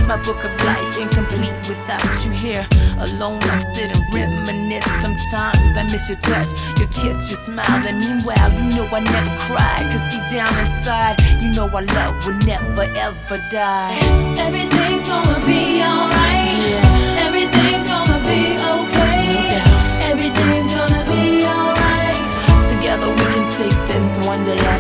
My book of life incomplete without you here. Alone I sit and reminisce. Sometimes I miss your touch, your kiss, your smile. And meanwhile, you know I never cry, cause deep down inside, you know our love will never ever die. Everything's gonna be alright. Yeah. Everything's gonna be okay. No doubt. Everything's gonna be alright. Together we can take this one day at